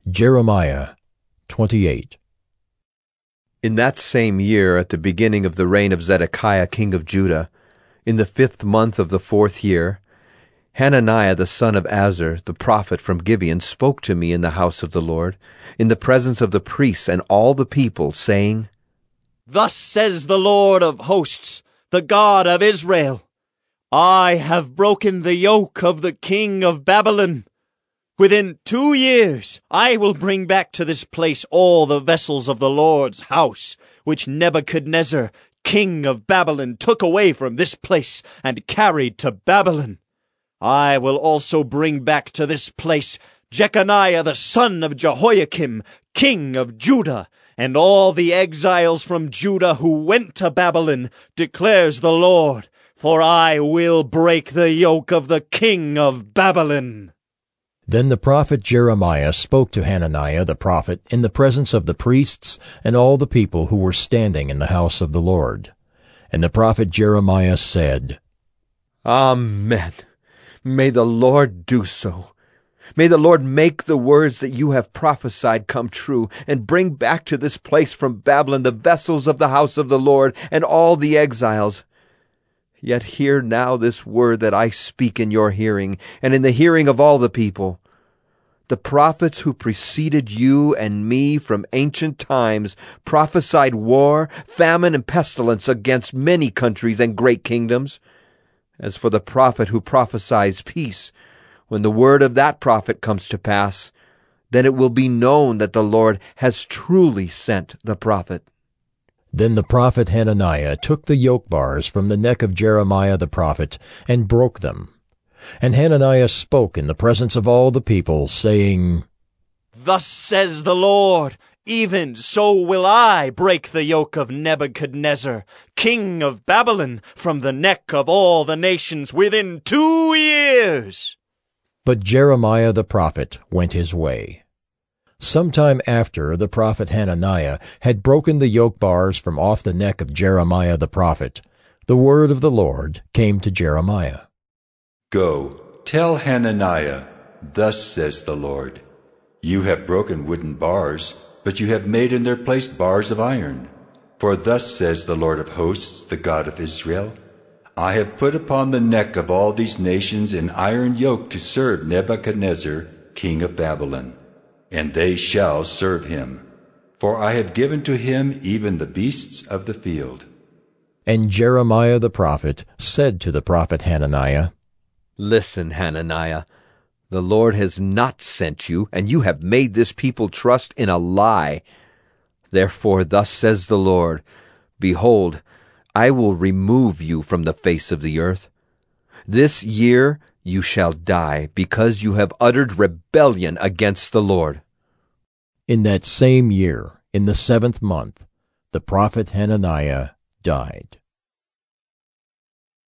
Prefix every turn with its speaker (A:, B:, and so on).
A: Jeremiah 28.
B: In that same year, at the beginning of the reign of Zedekiah king of Judah, in the 5th month of the 4th year, Hananiah the son of Azur, the prophet from Gibeon, spoke to me in the house of the Lord, in the presence of the priests and all the people, saying,
C: Thus says the Lord of hosts, the God of Israel, I have broken the yoke of the king of Babylon. Within 2 years I will bring back to this place all the vessels of the Lord's house, which Nebuchadnezzar, king of Babylon, took away from this place and carried to Babylon. I will also bring back to this place Jeconiah the son of Jehoiakim, king of Judah, and all the exiles from Judah who went to Babylon, declares the Lord, for I will break the yoke of the king of Babylon.
A: Then the prophet Jeremiah spoke to Hananiah the prophet in the presence of the priests and all the people who were standing in the house of the Lord. And the prophet Jeremiah said,
B: Amen. May the Lord do so. May the Lord make the words that you have prophesied come true, and bring back to this place from Babylon the vessels of the house of the Lord and all the exiles. Yet hear now this word that I speak in your hearing, and in the hearing of all the people. The prophets who preceded you and me from ancient times prophesied war, famine, and pestilence against many countries and great kingdoms. As for the prophet who prophesies peace, when the word of that prophet comes to pass, then it will be known that the Lord has truly sent the prophet.
A: Then the prophet Hananiah took the yoke bars from the neck of Jeremiah the prophet and broke them. And Hananiah spoke in the presence of all the people, saying,
C: Thus says the Lord, even so will I break the yoke of Nebuchadnezzar, king of Babylon, from the neck of all the nations within 2 years.
A: But Jeremiah the prophet went his way. Sometime after the prophet Hananiah had broken the yoke bars from off the neck of Jeremiah the prophet, the word of the Lord came to Jeremiah.
D: Go, tell Hananiah, thus says the Lord, you have broken wooden bars, but you have made in their place bars of iron. For thus says the Lord of hosts, the God of Israel, I have put upon the neck of all these nations an iron yoke to serve Nebuchadnezzar, king of Babylon. And they shall serve him, for I have given to him even the beasts of the field.
A: And Jeremiah the prophet said to the prophet Hananiah,
B: Listen, Hananiah, the Lord has not sent you, and you have made this people trust in a lie. Therefore thus says the Lord, Behold, I will remove you from the face of the earth. This year you shall die, because you have uttered rebellion against the Lord.
A: In that same year, in the 7th month, the prophet Hananiah died.